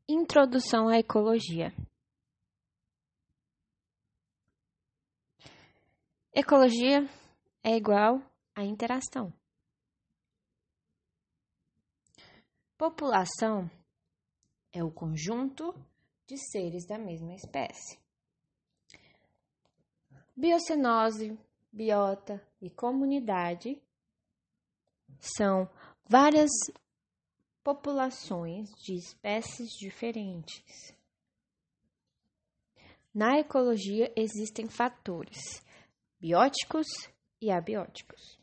Introdução à ecologia. Ecologia é igual a interação. População é o conjunto de seres da mesma espécie. Biocenose, biota e comunidade são várias populações de espécies diferentes. Na ecologia existem fatores bióticos e abióticos.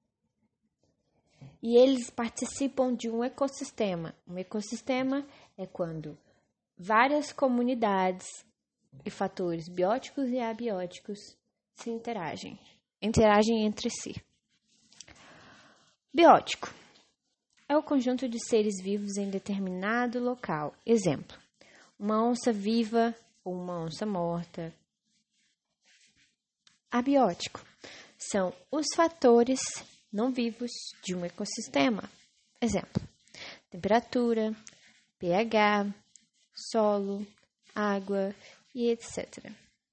E eles participam de um ecossistema. Um ecossistema é quando várias comunidades e fatores bióticos e abióticos se interagem entre si. Biótico é o conjunto de seres vivos em determinado local. Exemplo, uma onça viva ou uma onça morta. Abiótico são os fatores não vivos de um ecossistema. Exemplo, temperatura, pH, solo, água e etc.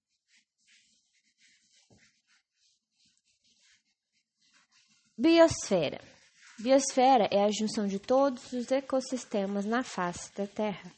Biosfera. Biosfera é a junção de todos os ecossistemas na face da Terra.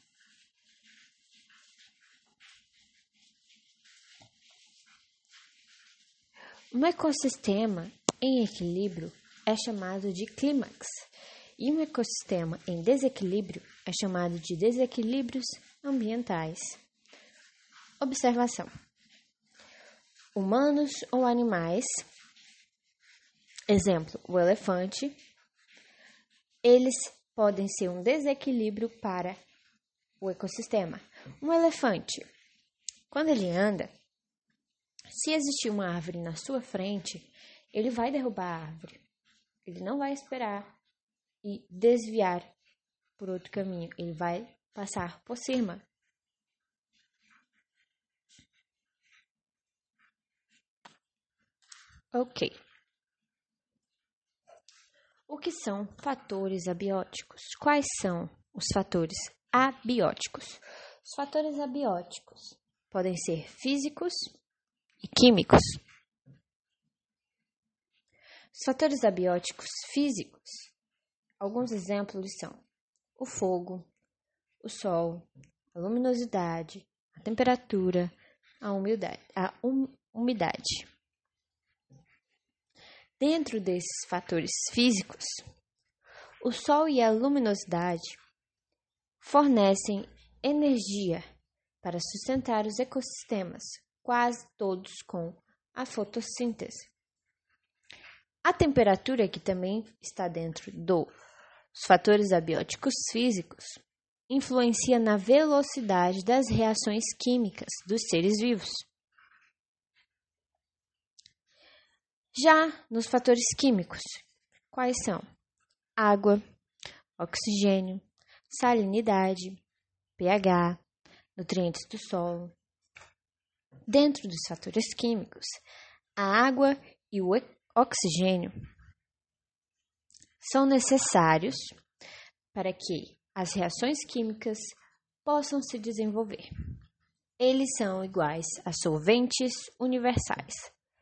Um ecossistema em equilíbrio é chamado de clímax, e um ecossistema em desequilíbrio é chamado de desequilíbrios ambientais. Observação: humanos ou animais, exemplo, o elefante, eles podem ser um desequilíbrio para o ecossistema. Um elefante, quando ele anda, se existir uma árvore na sua frente, ele vai derrubar a árvore. Ele não vai esperar e desviar por outro caminho. Ele vai passar por cima. Ok. O que são fatores abióticos? Quais são os fatores abióticos? Os fatores abióticos podem ser físicos e químicos. Os fatores abióticos físicos, alguns exemplos são o fogo, o sol, a luminosidade, a temperatura, a umidade. Dentro desses fatores físicos, o sol e a luminosidade fornecem energia para sustentar os ecossistemas, quase todos com a fotossíntese. A temperatura, que também está dentro dos fatores abióticos físicos, influencia na velocidade das reações químicas dos seres vivos. Já nos fatores químicos, quais são? Água, oxigênio, salinidade, pH, nutrientes do solo. Dentro dos fatores químicos, a água e o oxigênio são necessários para que as reações químicas possam se desenvolver. Eles são iguais a solventes universais,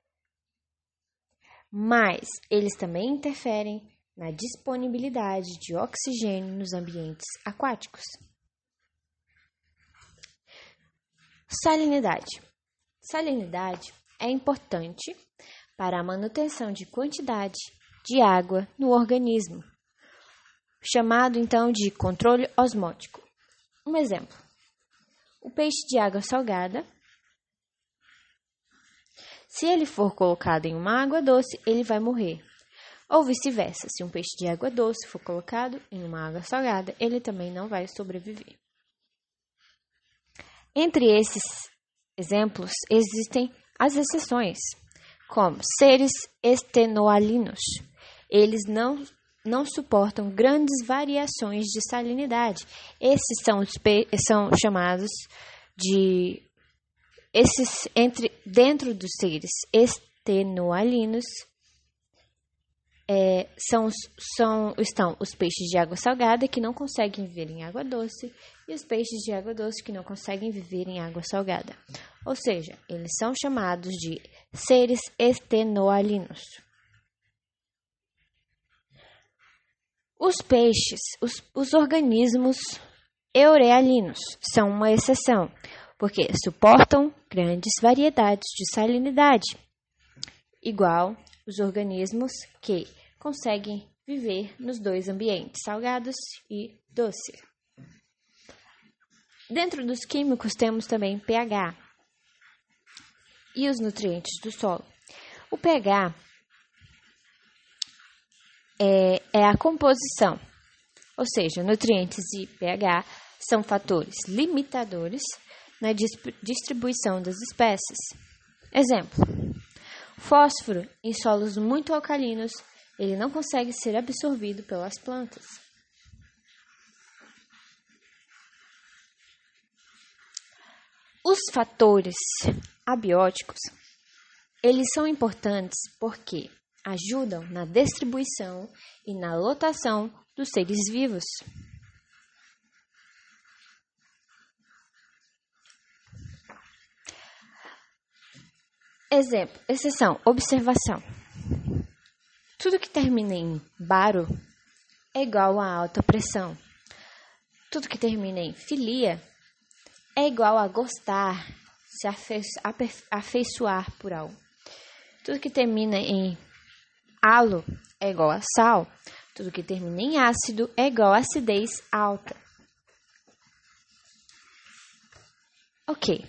mas eles também interferem na disponibilidade de oxigênio nos ambientes aquáticos. Salinidade. Salinidade é importante para a manutenção de quantidade de água no organismo, chamado então de controle osmótico. Um exemplo: o peixe de água salgada, se ele for colocado em uma água doce, ele vai morrer. Ou vice-versa, se um peixe de água doce for colocado em uma água salgada, ele também não vai sobreviver. Entre esses exemplos, existem as exceções, como seres estenoalinos. Eles não suportam grandes variações de salinidade. Esses são chamados de... dentro dos seres estenoalinos, estão os peixes de água salgada, que não conseguem viver em água doce, e os peixes de água doce, que não conseguem viver em água salgada. Ou seja, eles são chamados de seres estenoalinos. Os peixes, os organismos eurealinos, são uma exceção, porque suportam grandes variedades de salinidade, igual os organismos que conseguem viver nos dois ambientes, salgados e doce. Dentro dos químicos temos também pH e os nutrientes do solo. O pH é a composição, ou seja, nutrientes e pH são fatores limitadores na distribuição das espécies. Exemplo: fósforo em solos muito alcalinos, ele não consegue ser absorvido pelas plantas. Os fatores abióticos, eles são importantes porque ajudam na distribuição e na lotação dos seres vivos. Exemplo, exceção, observação. Tudo que termina em baro é igual a alta pressão. Tudo que termina em filia é igual a gostar, se afeiçoar por algo. Tudo que termina em halo é igual a sal. Tudo que termina em ácido é igual a acidez alta. Ok.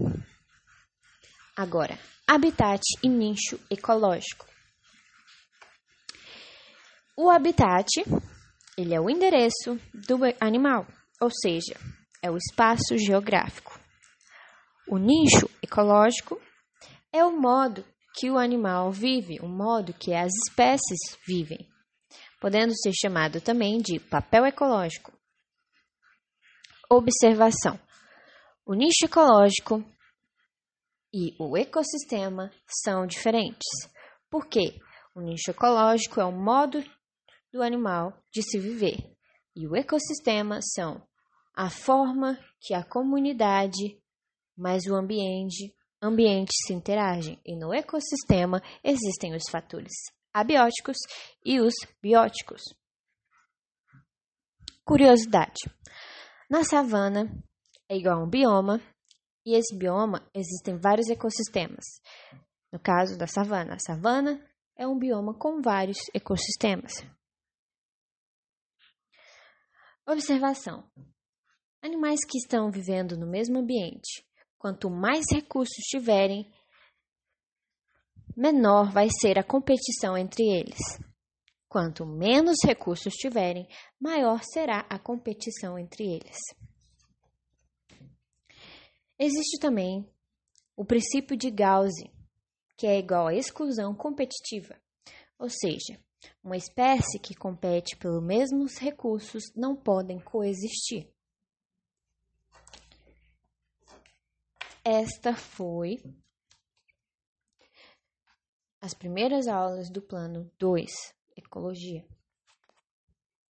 Agora, habitat e nicho ecológico. O habitat, ele é o endereço do animal, ou seja, é o espaço geográfico. O nicho ecológico é o modo que o animal vive, o modo que as espécies vivem, podendo ser chamado também de papel ecológico. Observação: o nicho ecológico e o ecossistema são diferentes, porque o nicho ecológico é o modo do animal de se viver, e o ecossistema são a forma que a comunidade mais o ambiente se interagem. E no ecossistema existem os fatores abióticos e os bióticos. Curiosidade: na savana é igual a um bioma, e esse bioma existem vários ecossistemas. No caso da savana, a savana é um bioma com vários ecossistemas. Observação: animais que estão vivendo no mesmo ambiente, quanto mais recursos tiverem, menor vai ser a competição entre eles. Quanto menos recursos tiverem, maior será a competição entre eles. Existe também o princípio de Gauss, que é igual à exclusão competitiva, ou seja, uma espécie que compete pelos mesmos recursos não podem coexistir. Esta foi as primeiras aulas do plano 2, Ecologia.